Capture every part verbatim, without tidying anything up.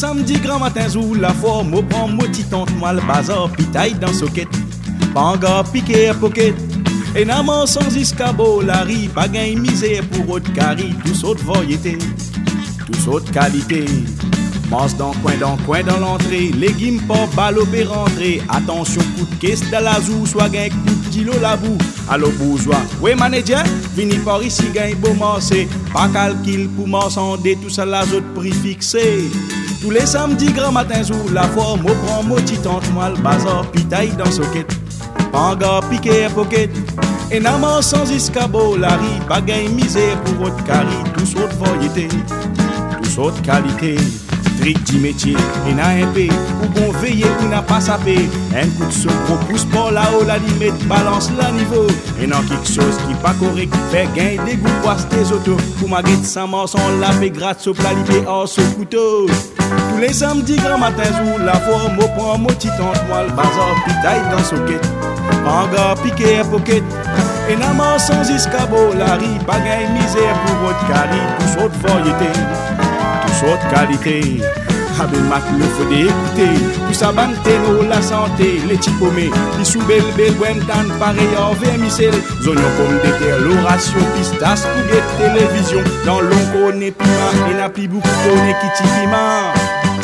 samedis, grand matin, zou la forme, au prend moti tante, moi le bazar, pitaille dans socket. Panga piqué à pocket. Et naman sans escabeau, la riz, pas gain misère pour autre cari, tous autres variétés, tous autres qualités. Masse dans coin, dans coin, dans l'entrée, légumes pas balopé rentré. Attention, coup de caisse dans la zou, soit gain coup de kilo la boue. Allo bourgeois, ouais manager, vini par ici gain beau marché. Pas calcul pour marchander, tout ça la autres prix fixé. Tous les samedis, grand matin, zou la forme, au prend moti tante, moi le bazar, pitaille dans socket. Panga piqué à pocket. Et naman sans escabeau, la riz, pas gain misère pour autre cari, tous autres variétés, tous autres qualités. Trick du métier, et n'a un peu, ou bon veiller ou n'a pas sapé. Un coup de secours pousse par là-haut, la limite balance le niveau. Et non quelque chose qui pas correct, fait gain des goûts, poisse des autos. Pour ma guette sans mort, on la fait gratte, sauf la libé hors ce couteau. Tous les samedis, grand matin, où la forme, au prend moti tante, moi le bazar, pitaille dans socket. Panga piqué à pocket. Et naman sans escabeau, la riz, pas gain misère pour votre cari, tous autres variétés, tous autres qualités. Abel mat le faut d'écouter, tout ça bante nous la santé, les tipomés, les sous belle belle tan pareil en vermicelle, zonion pomme de terre, l'oration, pistache, poulet, télévision, dans l'on connaît piment, et n'a plus beaucoup connaît qui piment.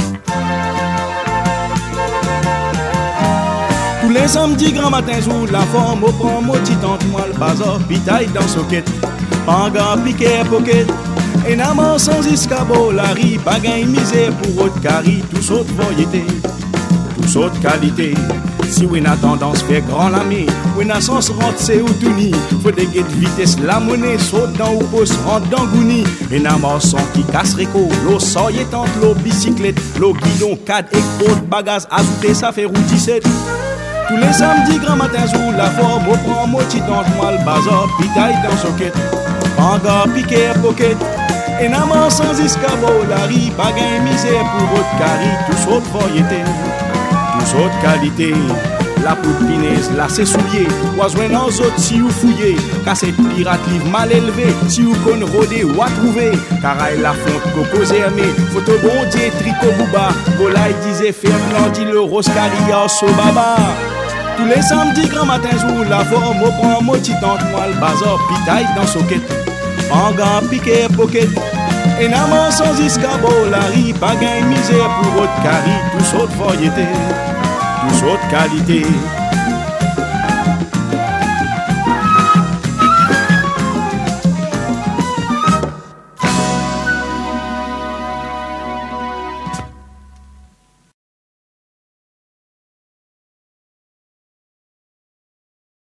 Tous les samedis, grand matin, sous la forme, au prend moti tante, moi le bazar, pitaille dans socket. Panga piqué à pocket. Et naman sans escabeau, la riz, pas gain misère pour autre cari, tous autres variétés, tous autres qualités. Si on a tendance faire grand l'ami, on a sens rentre c'est ou tout ni. Faut des guettes vitesse, la monnaie saute dans ou pose rentre dans gouni. Et naman son qui casse réco, l'eau soye tente, l'eau bicyclette, l'eau guidon, cadre et autres bagages ajoutés, ça fait route dix-sept. Tous les samedis, grand matin, sous la forme, au prend moti tante, moi le bazar, pitaille dans socket. Panga piqué à pocket. Et naman sans escabeau, la riz, pas gain misère pour autre cari, tous autres variétés, tous autres qualités. La poudre pinaise, la c'est souillé, oiseau dans autres si vous fouillez. Cassette pirate livre mal élevé, si vous con rodé ou à trouver. Caraï la fonte, coco zermé, photo bondier, tricot bouba. Volaille disait ferme l'anti le rose caria, so baba. Tous les samedis, grand matin, jour la forme, au prend moti tante, moi le bazar, pitaille dans socket. Panga piqué à pocket. Et naman sans escabeau, la riz, pas gain misère pour autre cari, tous autres variétés, tous autres qualités.